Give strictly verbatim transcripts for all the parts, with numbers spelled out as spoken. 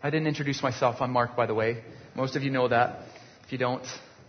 I didn't introduce myself. I'm Mark, by the way. Most of you know that. If you don't,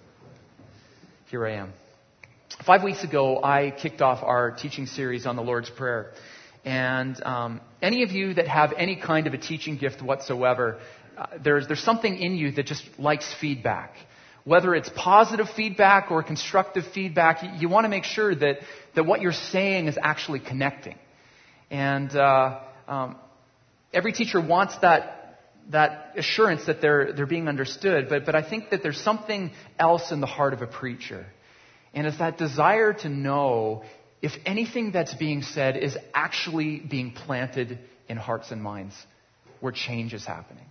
here I am. Five weeks ago, I kicked off our teaching series on the Lord's Prayer. And um, any of you that have any kind of a teaching gift whatsoever, uh, there's, there's something in you that just likes feedback. Whether it's positive feedback or constructive feedback, you, you want to make sure that, that what you're saying is actually connecting. And uh, um, every teacher wants that that assurance that they're they're being understood. But but I think that there's something else in the heart of a preacher. And it's that desire to know if anything that's being said is actually being planted in hearts and minds where change is happening.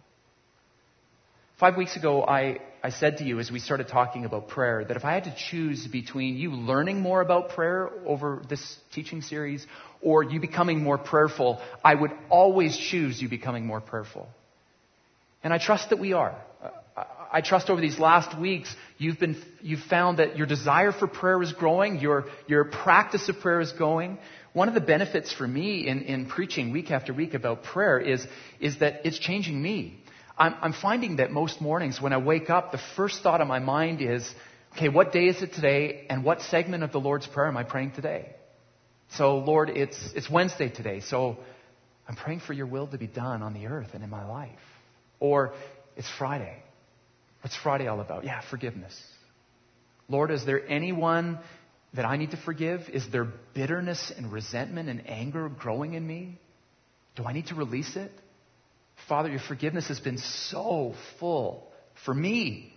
Five weeks ago, I, I said to you as we started talking about prayer that if I had to choose between you learning more about prayer over this teaching series or you becoming more prayerful, I would always choose you becoming more prayerful. And I trust that we are. I trust over these last weeks, you've been, you've found that your desire for prayer is growing, your, your practice of prayer is going. One of the benefits for me in, in preaching week after week about prayer is, is that it's changing me. I'm, I'm finding that most mornings when I wake up, the first thought on my mind is, okay, what day is it today, and what segment of the Lord's Prayer am I praying today? So, Lord, it's, it's Wednesday today, so I'm praying for your will to be done on the earth and in my life. Or it's Friday. What's Friday all about? Yeah, forgiveness. Lord, is there anyone that I need to forgive? Is there bitterness and resentment and anger growing in me? Do I need to release it? Father, your forgiveness has been so full for me.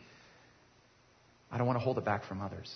I don't want to hold it back from others.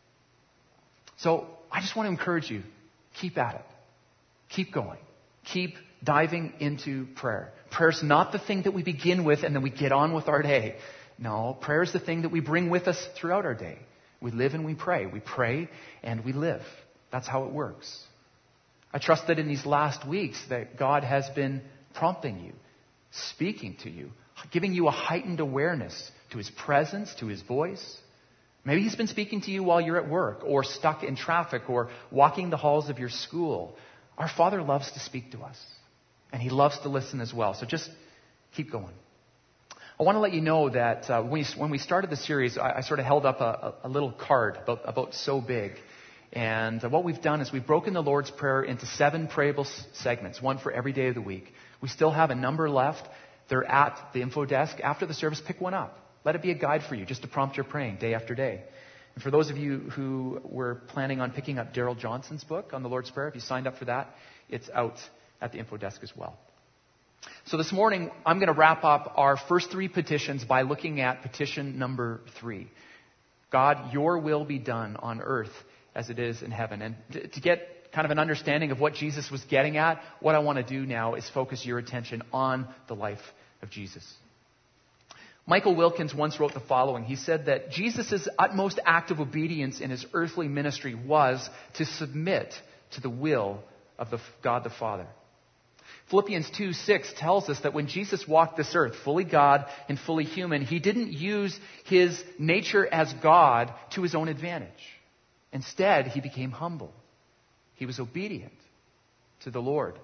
So I just want to encourage you, keep at it. Keep going. Keep diving into prayer. Prayer's not the thing that we begin with and then we get on with our day. No, prayer is the thing that we bring with us throughout our day. We live and we pray. We pray and we live. That's how it works. I trust that in these last weeks that God has been prompting you, speaking to you, giving you a heightened awareness to His presence, to His voice. Maybe He's been speaking to you while you're at work or stuck in traffic or walking the halls of your school. Our Father loves to speak to us. And He loves to listen as well. So just keep going. I want to let you know that uh, when, we, when we started the series, I, I sort of held up a, a, a little card about, about so big. And uh, what we've done is we've broken the Lord's Prayer into seven prayable s- segments, one for every day of the week. We still have a number left. They're at the info desk. After the service, pick one up. Let it be a guide for you just to prompt your praying day after day. And for those of you who were planning on picking up Darrell Johnson's book on the Lord's Prayer, if you signed up for that, it's out at the info desk as well. So this morning, I'm going to wrap up our first three petitions by looking at petition number three. God, your will be done on earth as it is in heaven. And to get kind of an understanding of what Jesus was getting at, what I want to do now is focus your attention on the life of Jesus. Michael Wilkins once wrote the following. He said that Jesus' utmost act of obedience in His earthly ministry was to submit to the will of the God the Father. Philippians two six tells us that when Jesus walked this earth, fully God and fully human, He didn't use His nature as God to His own advantage. Instead, He became humble. He was obedient to the Lord.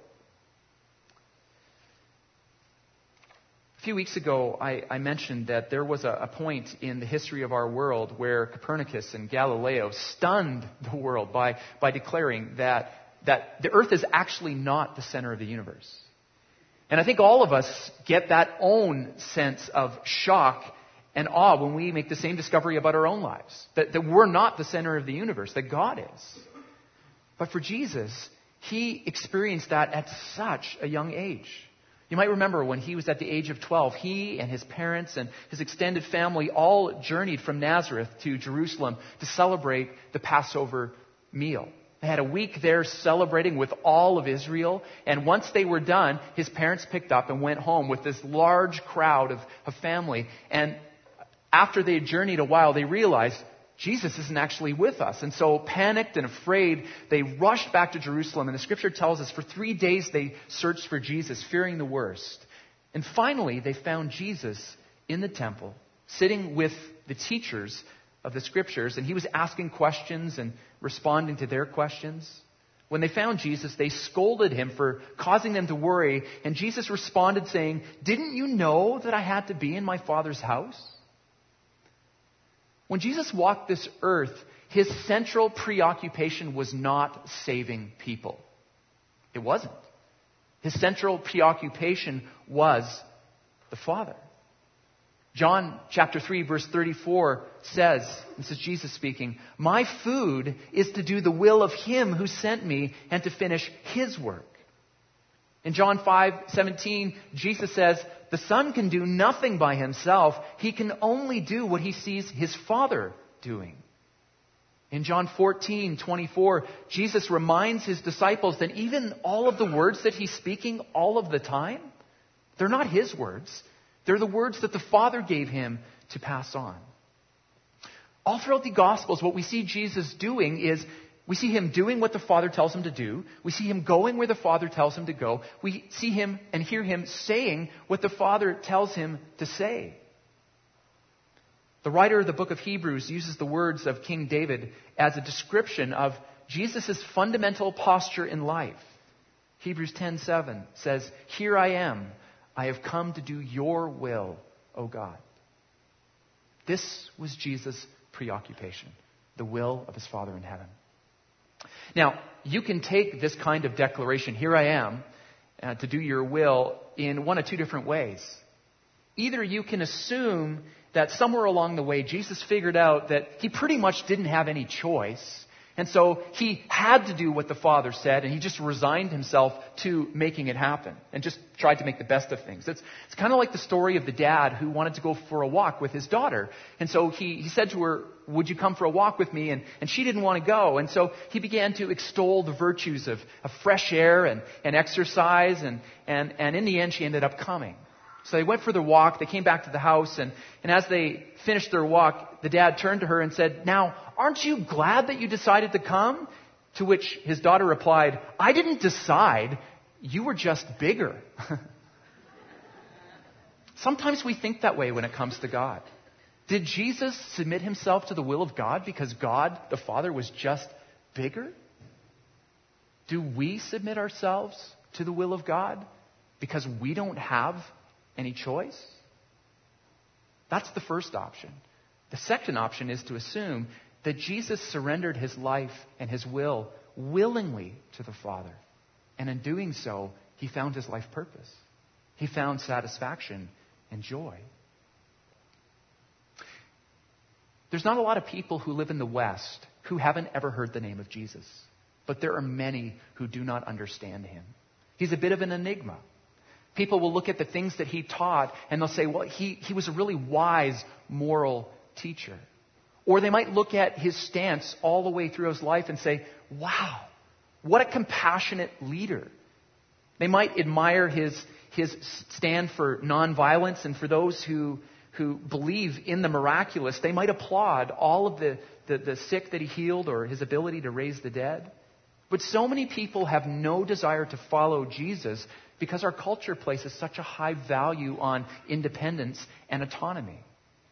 A few weeks ago, I, I mentioned that there was a, a point in the history of our world where Copernicus and Galileo stunned the world by, by declaring that that the earth is actually not the center of the universe. And I think all of us get that own sense of shock and awe when we make the same discovery about our own lives. That, that we're not the center of the universe, that God is. But for Jesus, He experienced that at such a young age. You might remember when He was at the age of twelve, He and His parents and His extended family all journeyed from Nazareth to Jerusalem to celebrate the Passover meal. They had a week there celebrating with all of Israel. And once they were done, His parents picked up and went home with this large crowd of, of family. And after they had journeyed a while, they realized Jesus isn't actually with us. And so panicked and afraid, they rushed back to Jerusalem. And the scripture tells us for three days they searched for Jesus, fearing the worst. And finally, they found Jesus in the temple, sitting with the teachers of the scriptures, and He was asking questions and responding to their questions. When they found Jesus, they scolded him for causing them to worry, and Jesus responded saying, "Didn't you know that I had to be in my Father's house?" When Jesus walked this earth, his central preoccupation was not saving people. It wasn't. His central preoccupation was the Father. John chapter three verse thirty-four says, this is Jesus speaking, "My food is to do the will of him who sent me and to finish his work." In John five seventeen, Jesus says, "The Son can do nothing by himself. He can only do what he sees his Father doing." In John fourteen twenty-four, Jesus reminds his disciples that even all of the words that he's speaking all of the time, they're not his words. They're the words that the Father gave him to pass on. All throughout the Gospels, what we see Jesus doing is, we see him doing what the Father tells him to do. We see him going where the Father tells him to go. We see him and hear him saying what the Father tells him to say. The writer of the book of Hebrews uses the words of King David as a description of Jesus' fundamental posture in life. Hebrews ten seven says, "Here I am. I have come to do your will, O God." This was Jesus' preoccupation, the will of his Father in heaven. Now, you can take this kind of declaration, "Here I am, uh, to do your will," in one of two different ways. Either you can assume that somewhere along the way, Jesus figured out that he pretty much didn't have any choice. And so he had to do what the Father said, and he just resigned himself to making it happen and just tried to make the best of things. It's, it's kind of like the story of the dad who wanted to go for a walk with his daughter. And so he, he said to her, "Would you come for a walk with me?" And, and she didn't want to go. And so he began to extol the virtues of, of fresh air and, and exercise. And, and, and in the end, she ended up coming. So they went for their walk. They came back to the house. And, and as they finished their walk, the dad turned to her and said, "Now, aren't you glad that you decided to come?" To which his daughter replied, "I didn't decide. You were just bigger." Sometimes we think that way when it comes to God. Did Jesus submit himself to the will of God because God, the Father, was just bigger? Do we submit ourselves to the will of God because we don't have any choice? That's the first option. The second option is to assume that Jesus surrendered his life and his will willingly to the Father. And in doing so, he found his life purpose. He found satisfaction and joy. There's not a lot of people who live in the West who haven't ever heard the name of Jesus. But there are many who do not understand him. He's a bit of an enigma. People will look at the things that he taught and they'll say, well, he, he was a really wise moral teacher. Or they might look at his stance all the way through his life and say, wow, what a compassionate leader. They might admire his, his stand for nonviolence, and for those who, who believe in the miraculous, they might applaud all of the, the, the sick that he healed or his ability to raise the dead. But so many people have no desire to follow Jesus because our culture places such a high value on independence and autonomy.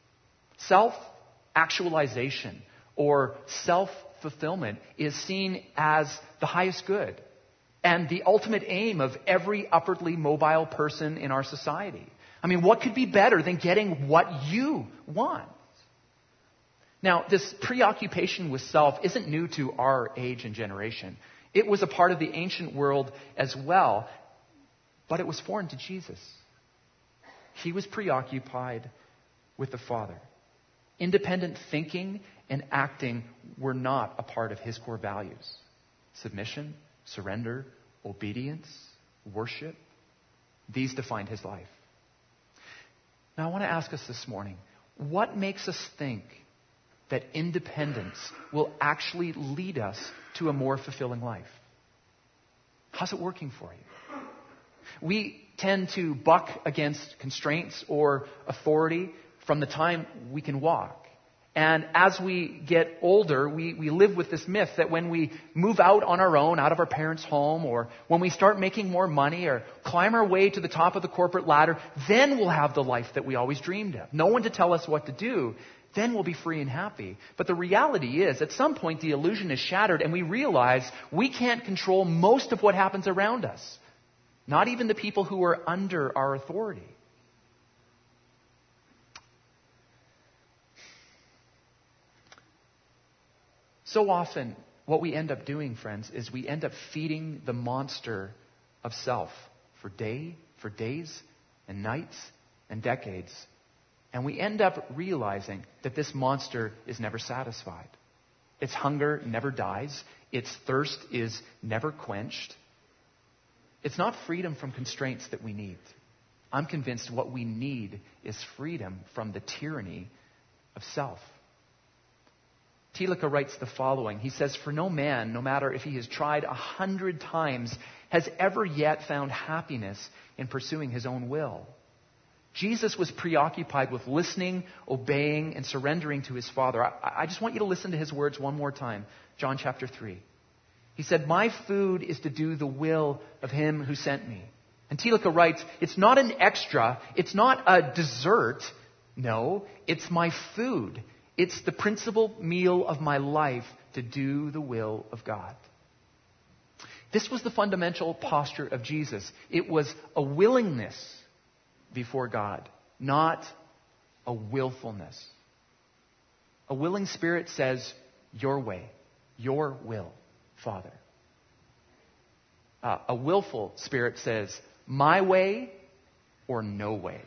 Self-actualization or self-fulfillment is seen as the highest good and the ultimate aim of every upwardly mobile person in our society. I mean, what could be better than getting what you want? Now, this preoccupation with self isn't new to our age and generation. It was a part of the ancient world as well, but it was foreign to Jesus. He was preoccupied with the Father. Independent thinking and acting were not a part of his core values. Submission, surrender, obedience, worship, these defined his life. Now I want to ask us this morning, what makes us think that independence will actually lead us to a more fulfilling life? How's it working for you? We tend to buck against constraints or authority from the time we can walk. And as we get older, we, we live with this myth that when we move out on our own, out of our parents' home, or when we start making more money or climb our way to the top of the corporate ladder, then we'll have the life that we always dreamed of. No one to tell us what to do. Then we'll be free and happy. But the reality is, at some point, the illusion is shattered and we realize we can't control most of what happens around us. Not even the people who are under our authority. So often, what we end up doing, friends, is we end up feeding the monster of self for day, for days and nights and decades. And we end up realizing that this monster is never satisfied. Its hunger never dies. Its thirst is never quenched. It's not freedom from constraints that we need. I'm convinced what we need is freedom from the tyranny of self. Thielicke writes the following. He says, "For no man, no matter if he has tried a hundred times, has ever yet found happiness in pursuing his own will." Jesus was preoccupied with listening, obeying, and surrendering to his Father. I, I just want you to listen to his words one more time. John chapter three. He said, "My food is to do the will of him who sent me." And Thielicke writes, it's not an extra. It's not a dessert. No, it's my food. It's the principal meal of my life to do the will of God. This was the fundamental posture of Jesus. It was a willingness before God, not a willfulness. A willing spirit says, "Your way, your will, Father." Uh, a willful spirit says, "My way or no way."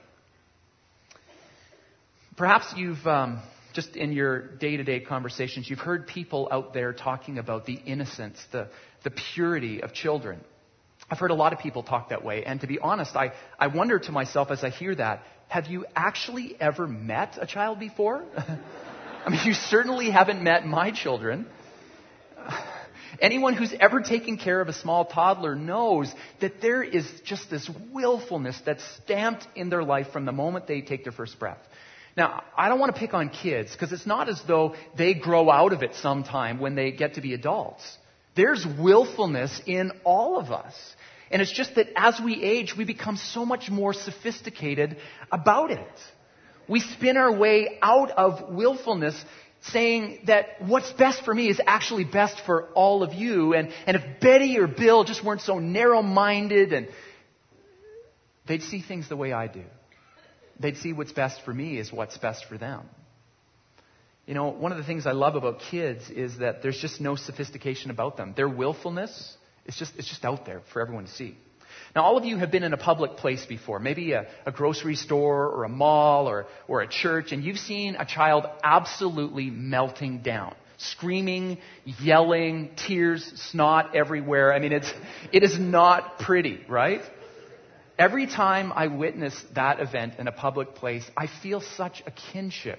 Perhaps you've, um, just in your day-to-day conversations, you've heard people out there talking about the innocence, the, the purity of children. I've heard a lot of people talk that way. And to be honest, I, I wonder to myself as I hear that, have you actually ever met a child before? I mean, you certainly haven't met my children. Anyone who's ever taken care of a small toddler knows that there is just this willfulness that's stamped in their life from the moment they take their first breath. Now, I don't want to pick on kids because it's not as though they grow out of it sometime when they get to be adults. There's willfulness in all of us. And it's just that as we age, we become so much more sophisticated about it. We spin our way out of willfulness saying that what's best for me is actually best for all of you. And, and if Betty or Bill just weren't so narrow-minded, and they'd see things the way I do. They'd see what's best for me is what's best for them. You know, one of the things I love about kids is that there's just no sophistication about them. Their willfulness is just, it's just out there for everyone to see. Now, all of you have been in a public place before, maybe a, a grocery store or a mall or, or a church, and you've seen a child absolutely melting down, screaming, yelling, tears, snot everywhere. I mean, it's, it is not pretty, right? Every time I witness that event in a public place, I feel such a kinship,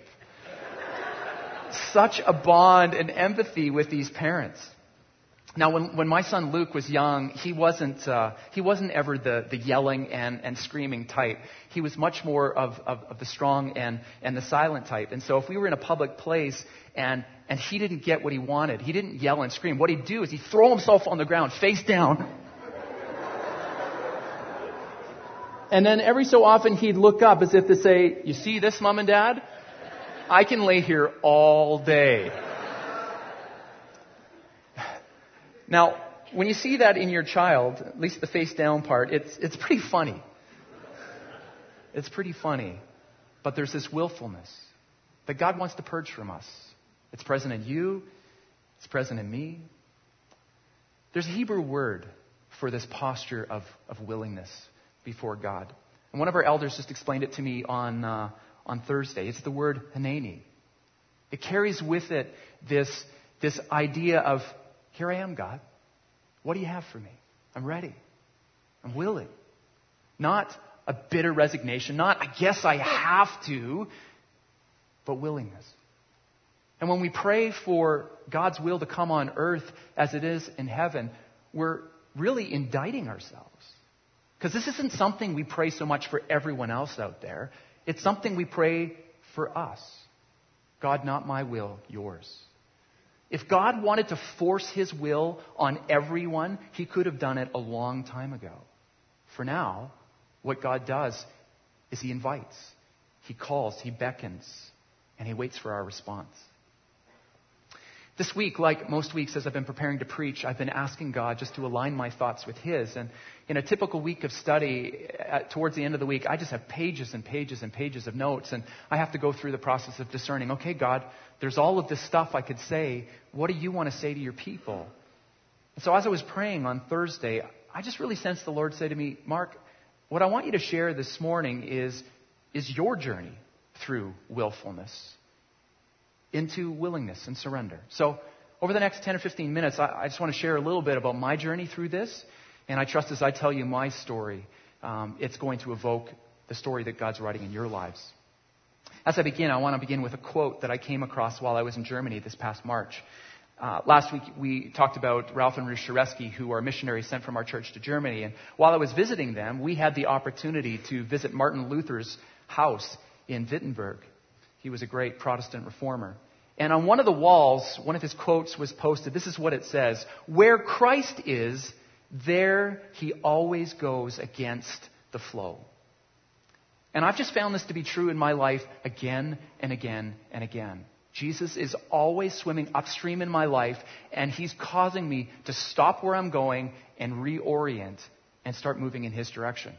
such a bond and empathy with these parents. Now, when, when my son Luke was young, he wasn't uh, he wasn't ever the, the yelling and, and screaming type. He was much more of, of, of the strong and, and the silent type. And so if we were in a public place and, and he didn't get what he wanted, he didn't yell and scream. What he'd do is he'd throw himself on the ground, face down. And then every so often he'd look up as if to say, "You see this, Mom and Dad? I can lay here all day." Now, when you see that in your child, at least the face down part, it's it's pretty funny. It's pretty funny. But there's this willfulness that God wants to purge from us. It's present in you. It's present in me. There's a Hebrew word for this posture of, of willingness before God. And one of our elders just explained it to me on uh, on Thursday. It's the word haneni. It carries with it this, this idea of, "Here I am, God. What do you have for me? I'm ready. I'm willing." Not a bitter resignation, not "I guess I have to," but willingness. And when we pray for God's will to come on earth as it is in heaven, we're really indicting ourselves. Because this isn't something we pray so much for everyone else out there. It's something we pray for us. God, not my will, yours. If God wanted to force his will on everyone, he could have done it a long time ago. For now, what God does is he invites, he calls, he beckons, and he waits for our response. This week, like most weeks as I've been preparing to preach, I've been asking God just to align my thoughts with his. And in a typical week of study, at, towards the end of the week, I just have pages and pages and pages of notes. And I have to go through the process of discerning, okay, God, there's all of this stuff I could say. What do you want to say to your people? And so as I was praying on Thursday, I just really sensed the Lord say to me, Mark, what I want you to share this morning is, is your journey through willfulness into willingness and surrender. So over the next ten or fifteen minutes, I, I just want to share a little bit about my journey through this. And I trust as I tell you my story, um, it's going to evoke the story that God's writing in your lives. As I begin, I want to begin with a quote that I came across while I was in Germany this past March. Uh, last week, we talked about Ralph and Ruth Shareski, who are missionaries sent from our church to Germany. And while I was visiting them, we had the opportunity to visit Martin Luther's house in Wittenberg. He was a great Protestant reformer. And on one of the walls, one of his quotes was posted. This is what it says: "Where Christ is, there he always goes against the flow." And I've just found this to be true in my life again and again and again. Jesus is always swimming upstream in my life, and he's causing me to stop where I'm going and reorient and start moving in his direction.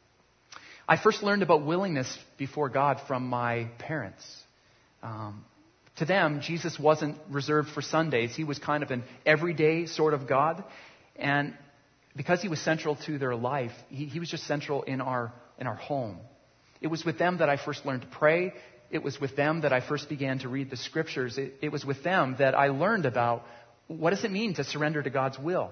I first learned about willingness before God from my parents. Um, to them, Jesus wasn't reserved for Sundays. He was kind of an everyday sort of God. And because he was central to their life, he, he was just central in our in our home. It was with them that I first learned to pray. It was with them that I first began to read the scriptures. It, it was with them that I learned about what does it mean to surrender to God's will.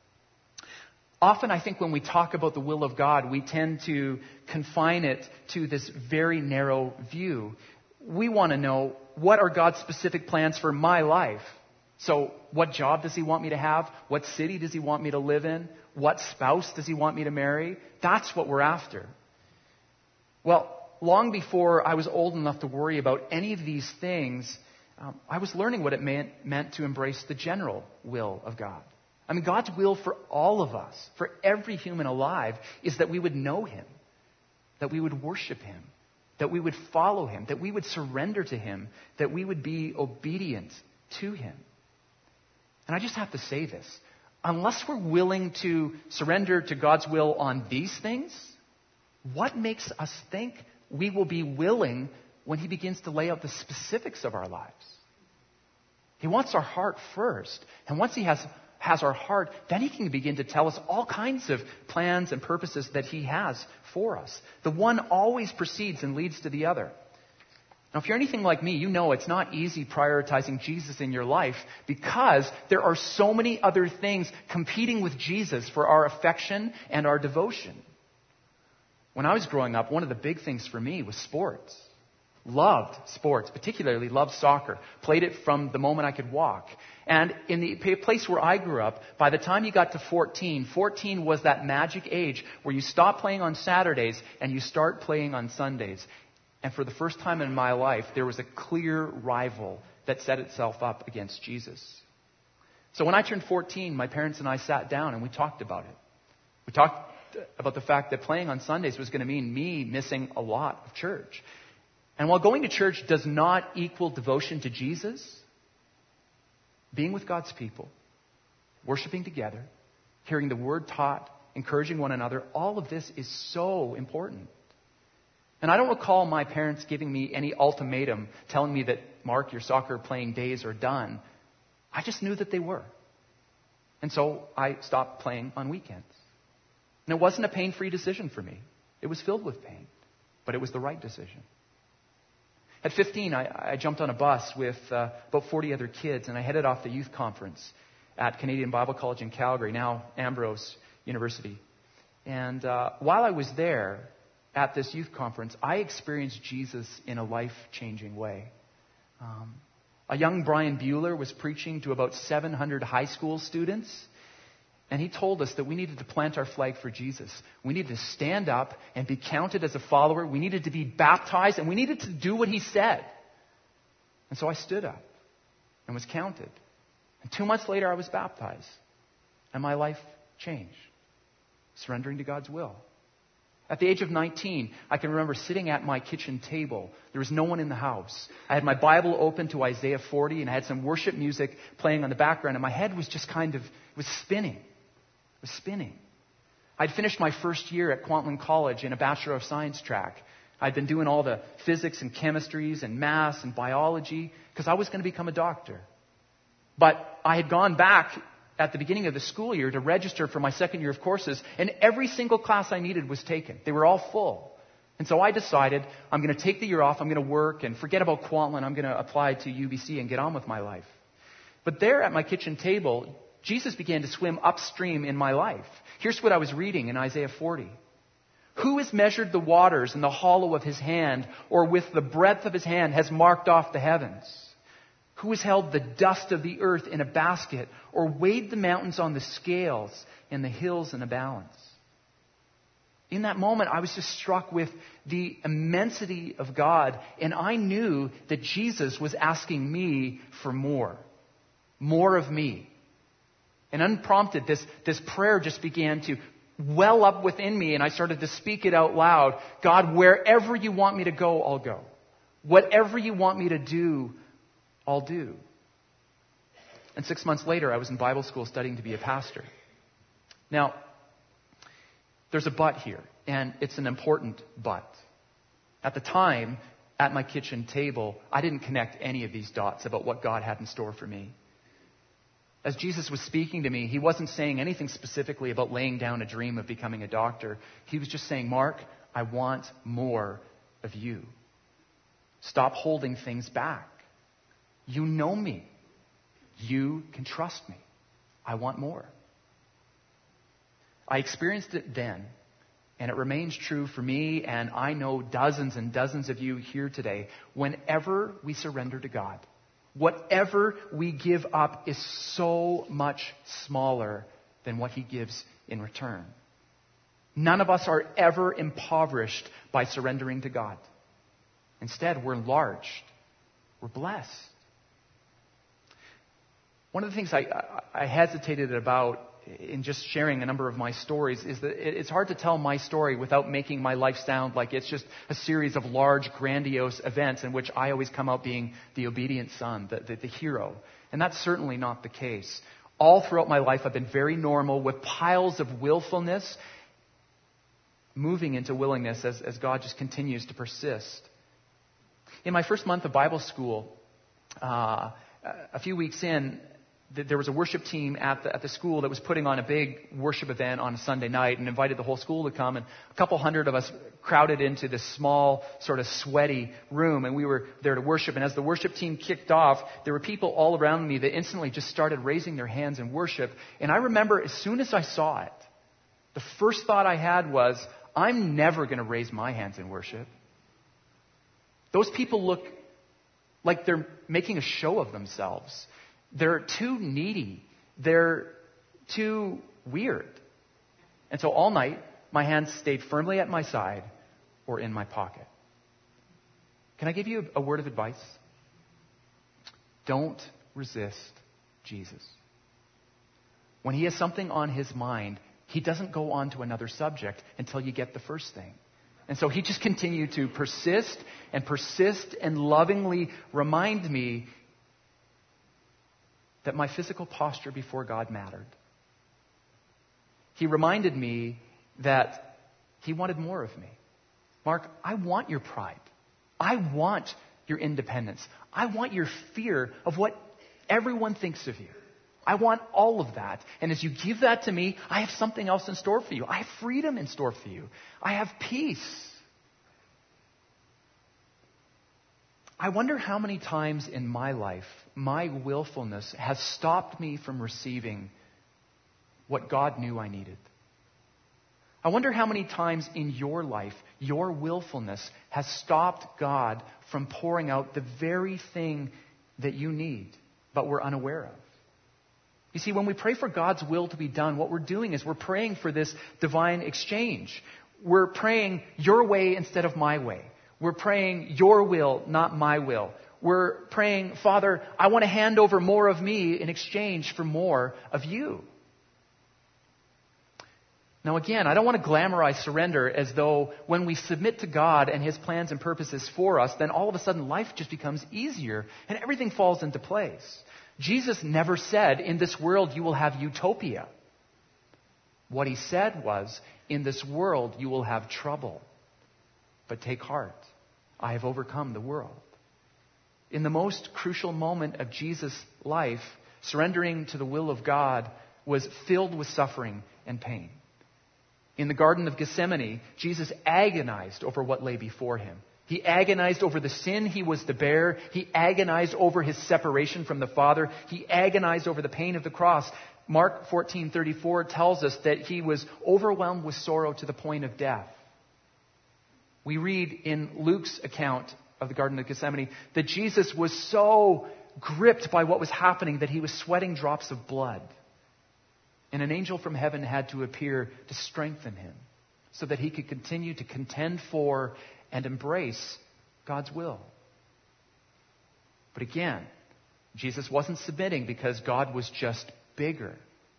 Often I think when we talk about the will of God, we tend to confine it to this very narrow view. We want to know, what are God's specific plans for my life? So what job does he want me to have? What city does he want me to live in? What spouse does he want me to marry? That's what we're after. Well, long before I was old enough to worry about any of these things, um, I was learning what it meant, meant to embrace the general will of God. I mean, God's will for all of us, for every human alive, is that we would know him, that we would worship him, that we would follow him, that we would surrender to him, that we would be obedient to him. And I just have to say this. Unless we're willing to surrender to God's will on these things, what makes us think we will be willing when he begins to lay out the specifics of our lives? He wants our heart first. And once he has, has our heart, then he can begin to tell us all kinds of plans and purposes that he has for us. The one always precedes and leads to the other. Now, if you're anything like me, you know it's not easy prioritizing Jesus in your life because there are so many other things competing with Jesus for our affection and our devotion. When I was growing up, one of the big things for me was sports. Loved sports, particularly loved soccer. Played it from the moment I could walk. And in the place where I grew up, by the time you got to fourteen, fourteen was that magic age where you stop playing on Saturdays and you start playing on Sundays. And for the first time in my life, there was a clear rival that set itself up against Jesus. So when I turned fourteen, my parents and I sat down and we talked about it. We talked about the fact that playing on Sundays was going to mean me missing a lot of church. And while going to church does not equal devotion to Jesus, being with God's people, worshiping together, hearing the word taught, encouraging one another, all of this is so important. And I don't recall my parents giving me any ultimatum telling me that, Mark, your soccer playing days are done. I just knew that they were. And so I stopped playing on weekends. And it wasn't a pain-free decision for me. It was filled with pain, but it was the right decision. At fifteen, I, I jumped on a bus with uh, about forty other kids, and I headed off the youth conference at Canadian Bible College in Calgary, now Ambrose University. And uh, while I was there at this youth conference, I experienced Jesus in a life-changing way. Um, a young Brian Bueller was preaching to about seven hundred high school students. And he told us that we needed to plant our flag for Jesus. We needed to stand up and be counted as a follower. We needed to be baptized, and we needed to do what he said. And so I stood up and was counted. And two months later, I was baptized. And my life changed, surrendering to God's will. At the age of nineteen, I can remember sitting at my kitchen table. There was no one in the house. I had my Bible open to Isaiah forty, and I had some worship music playing on the background, and my head was just kind of, it was spinning. It was spinning. I'd finished my first year at Kwantlen College in a Bachelor of Science track. I'd been doing all the physics and chemistries and maths and biology because I was going to become a doctor. But I had gone back at the beginning of the school year to register for my second year of courses, and every single class I needed was taken. They were all full. And so I decided I'm going to take the year off, I'm going to work, and forget about Kwantlen, I'm going to apply to U B C and get on with my life. But there at my kitchen table, Jesus began to swim upstream in my life. Here's what I was reading in Isaiah forty. Who has measured the waters in the hollow of his hand, or with the breadth of his hand has marked off the heavens? Who has held the dust of the earth in a basket, or weighed the mountains on the scales and the hills in a balance? In that moment, I was just struck with the immensity of God, and I knew that Jesus was asking me for more. More of me. And unprompted, this, this prayer just began to well up within me, and I started to speak it out loud. God, wherever you want me to go, I'll go. Whatever you want me to do, I'll do. And six months later, I was in Bible school studying to be a pastor. Now, there's a but here, and it's an important but. At the time, at my kitchen table, I didn't connect any of these dots about what God had in store for me. As Jesus was speaking to me, he wasn't saying anything specifically about laying down a dream of becoming a doctor. He was just saying, Mark, I want more of you. Stop holding things back. You know me. You can trust me. I want more. I experienced it then, and it remains true for me, and I know dozens and dozens of you here today. Whenever we surrender to God, whatever we give up is so much smaller than what he gives in return. None of us are ever impoverished by surrendering to God. Instead, we're enlarged. We're blessed. One of the things I, I, I hesitated about in just sharing a number of my stories is that it's hard to tell my story without making my life sound like it's just a series of large, grandiose events in which I always come out being the obedient son, the, the, the hero. And that's certainly not the case. All throughout my life, I've been very normal with piles of willfulness moving into willingness as, as God just continues to persist. In my first month of Bible school, uh, a few weeks in, there was a worship team at the, at the school that was putting on a big worship event on a Sunday night and invited the whole school to come. And a couple hundred of us crowded into this small, sort of sweaty room, and we were there to worship. And as the worship team kicked off, there were people all around me that instantly just started raising their hands in worship. And I remember as soon as I saw it, the first thought I had was, I'm never going to raise my hands in worship. Those people look like they're making a show of themselves. They're too needy. They're too weird. And so all night, my hands stayed firmly at my side or in my pocket. Can I give you a word of advice? Don't resist Jesus. When he has something on his mind, he doesn't go on to another subject until you get the first thing. And so he just continued to persist and persist and lovingly remind me that my physical posture before God mattered. He reminded me that he wanted more of me. Mark, I want your pride. I want your independence. I want your fear of what everyone thinks of you. I want all of that. And as you give that to me, I have something else in store for you. I have freedom in store for you. I have peace. I wonder how many times in my life my willfulness has stopped me from receiving what God knew I needed. I wonder how many times in your life your willfulness has stopped God from pouring out the very thing that you need, but we're unaware of. You see, when we pray for God's will to be done, what we're doing is we're praying for this divine exchange. We're praying your way instead of my way. We're praying your will, not my will. we're praying, Father, I want to hand over more of me in exchange for more of you. Now again, I don't want to glamorize surrender as though when we submit to God and His plans and purposes for us, then all of a sudden life just becomes easier and everything falls into place. Jesus never said, in this world you will have utopia. What He said was, in this world you will have trouble. But take heart, I have overcome the world. In the most crucial moment of Jesus' life, surrendering to the will of God was filled with suffering and pain. In the Garden of Gethsemane, Jesus agonized over what lay before Him. He agonized over the sin He was to bear. He agonized over His separation from the Father. He agonized over the pain of the cross. Mark fourteen thirty-four tells us that He was overwhelmed with sorrow to the point of death. We read in Luke's account of the Garden of Gethsemane that Jesus was so gripped by what was happening that He was sweating drops of blood. And an angel from heaven had to appear to strengthen Him so that He could continue to contend for and embrace God's will. But again, Jesus wasn't submitting because God was just bigger.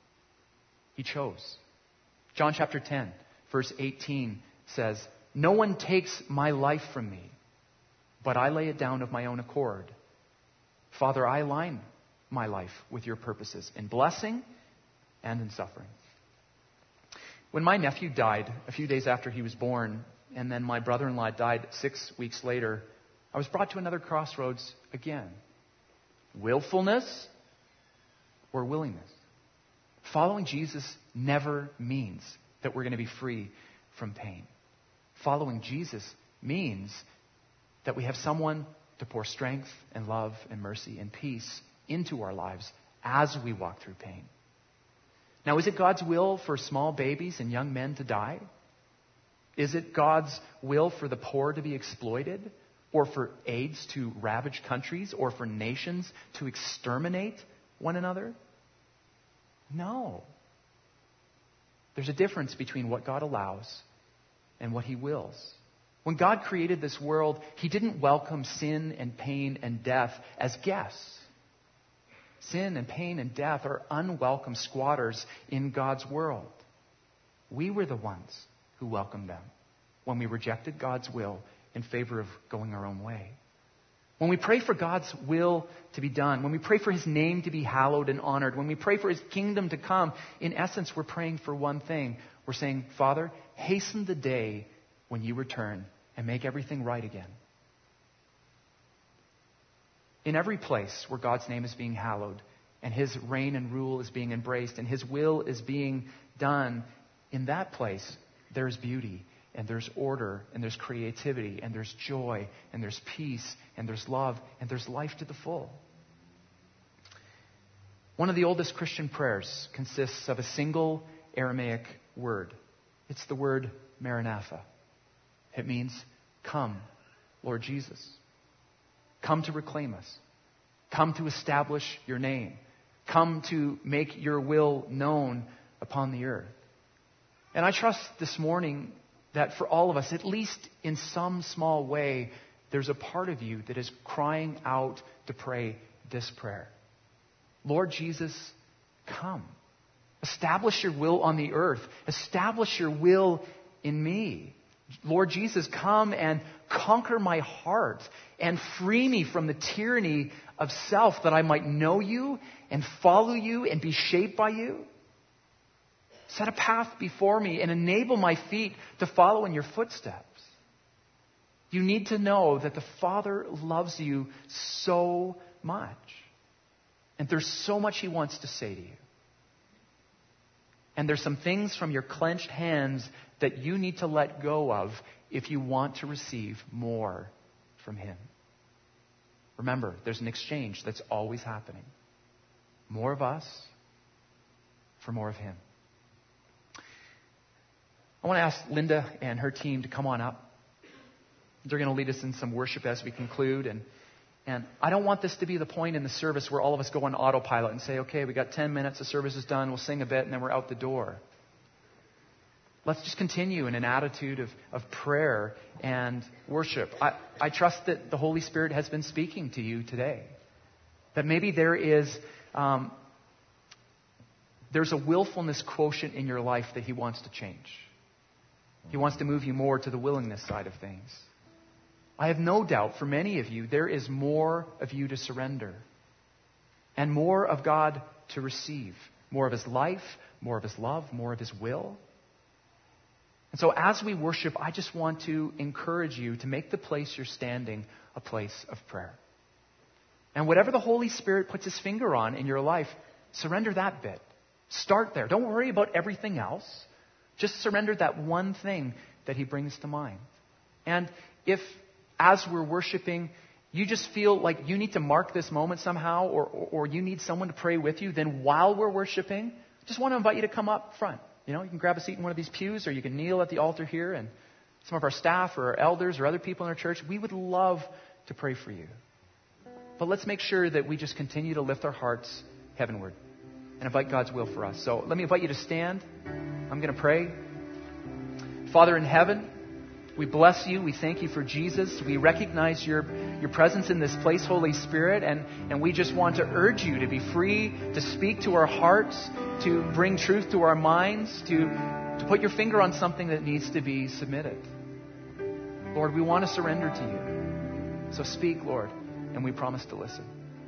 He chose. John chapter ten, verse eighteen says, "No one takes my life from me, but I lay it down of my own accord. Father, I align my life with your purposes in blessing and in suffering." When my nephew died a few days after he was born, and then my brother-in-law died six weeks later, I was brought to another crossroads again. Willfulness or willingness? Following Jesus never means that we're going to be free from pain. Following Jesus means that we have someone to pour strength and love and mercy and peace into our lives as we walk through pain. Now, is it God's will for small babies and young men to die? Is it God's will for the poor to be exploited? Or for AIDS to ravage countries? Or for nations to exterminate one another? No. There's a difference between what God allows and what He wills. When God created this world, He didn't welcome sin and pain and death as guests. Sin and pain and death are unwelcome squatters in God's world. We were the ones who welcomed them when we rejected God's will in favor of going our own way. When we pray for God's will to be done, when we pray for His name to be hallowed and honored, when we pray for His kingdom to come, in essence, we're praying for one thing. We're saying, Father, hasten the day when you return and make everything right again. In every place where God's name is being hallowed and His reign and rule is being embraced and His will is being done, in that place there's beauty and there's order and there's creativity and there's joy and there's peace and there's love and there's life to the full. One of the oldest Christian prayers consists of a single Aramaic word. It's the word Maranatha. It means, come, Lord Jesus. Come to reclaim us. Come to establish your name. Come to make your will known upon the earth. And I trust this morning that for all of us, at least in some small way, there's a part of you that is crying out to pray this prayer. Lord Jesus, come. Establish your will on the earth. Establish your will in me. Lord Jesus, come and conquer my heart and free me from the tyranny of self that I might know you and follow you and be shaped by you. Set a path before me and enable my feet to follow in your footsteps. You need to know that the Father loves you so much. And there's so much He wants to say to you. And there's some things from your clenched hands that you need to let go of if you want to receive more from Him. Remember, there's an exchange that's always happening. More of us for more of Him. I want to ask Linda and her team to come on up. They're going to lead us in some worship as we conclude. And, and I don't want this to be the point in the service where all of us go on autopilot and say, okay, we got ten minutes, the service is done, we'll sing a bit, and then we're out the door. let's just continue in an attitude of, of prayer and worship. I, I trust that the Holy Spirit has been speaking to you today. That maybe there is um, there's a willfulness quotient in your life that He wants to change. He wants to move you more to the willingness side of things. I have no doubt for many of you, there is more of you to surrender and more of God to receive. More of His life, more of His love, more of His will. And so as we worship, I just want to encourage you to make the place you're standing a place of prayer. And whatever the Holy Spirit puts His finger on in your life, surrender that bit. Start there. Don't worry about everything else. Just surrender that one thing that He brings to mind. And if, as we're worshiping, you just feel like you need to mark this moment somehow, or, or, or you need someone to pray with you, then while we're worshiping, just want to invite you to come up front. You know, you can grab a seat in one of these pews, or you can kneel at the altar here, and some of our staff or our elders or other people in our church, we would love to pray for you. But let's make sure that we just continue to lift our hearts heavenward and invite God's will for us. So let me invite you to stand. I'm going to pray. Father in heaven, we bless you. We thank you for Jesus. We recognize your, your presence in this place, Holy Spirit, and, and we just want to urge you to be free to speak to our hearts, to bring truth to our minds, to, to put your finger on something that needs to be submitted. Lord, we want to surrender to you. So speak, Lord, and we promise to listen.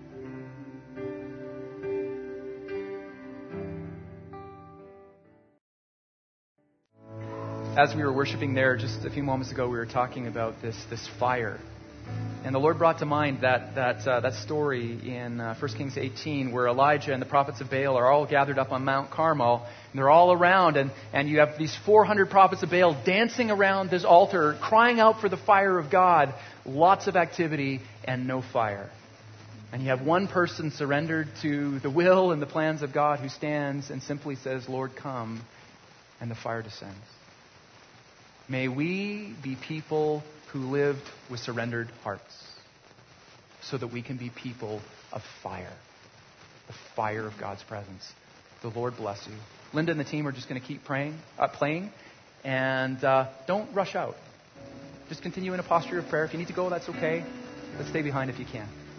As we were worshiping there just a few moments ago, we were talking about this this fire. And the Lord brought to mind that that uh, that story in uh, First Kings eighteen where Elijah and the prophets of Baal are all gathered up on Mount Carmel. And they're all around, and, and you have these four hundred prophets of Baal dancing around this altar, crying out for the fire of God. Lots of activity and no fire. And you have one person surrendered to the will and the plans of God who stands and simply says, Lord, come, and the fire descends. May we be people who lived with surrendered hearts so that we can be people of fire, the fire of God's presence. The Lord bless you. Linda and the team are just going to keep praying, uh, playing, and uh, don't rush out. Just continue in a posture of prayer. If you need to go, that's okay, but stay behind if you can.